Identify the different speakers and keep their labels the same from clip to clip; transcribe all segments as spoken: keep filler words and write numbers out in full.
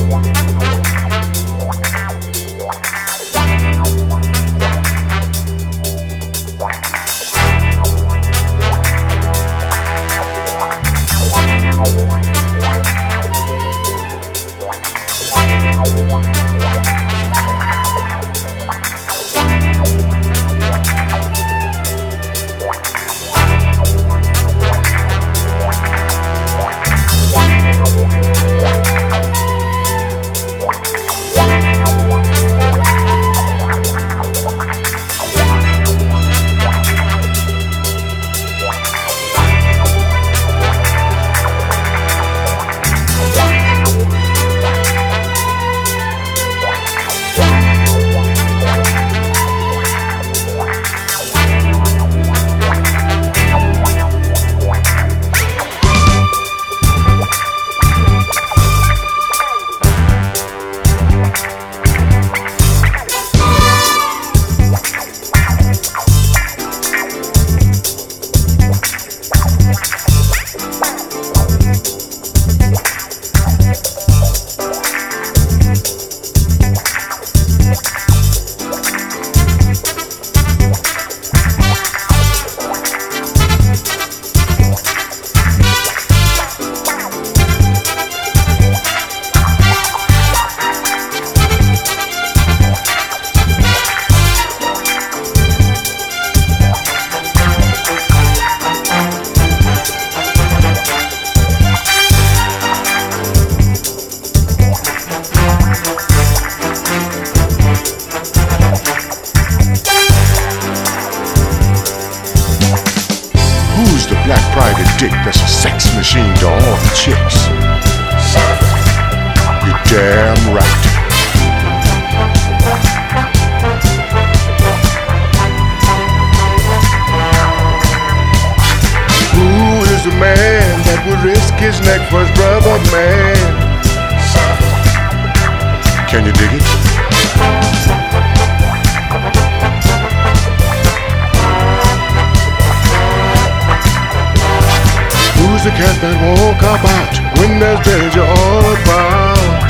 Speaker 1: dick that's a sex machine to all the chicks. You're damn right. Who is the man that would risk his neck for his brother, man? Can you dig it? Who's the cat that won't cop out when there's danger all about?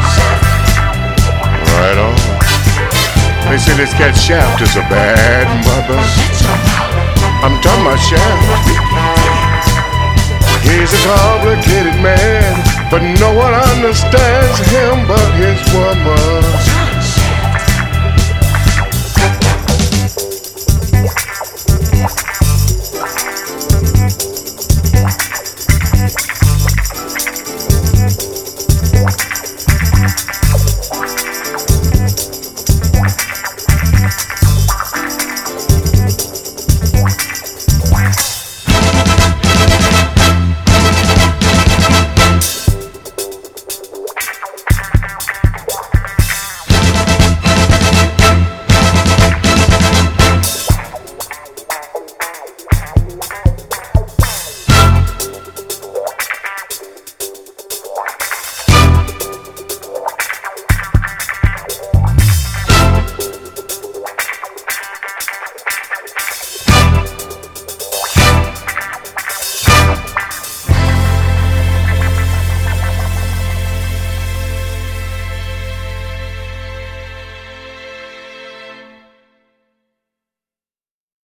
Speaker 1: Right on. They say this cat Shaft is a bad mother. I'm talking about Shaft. He's a complicated man, but no one understands him but his woman.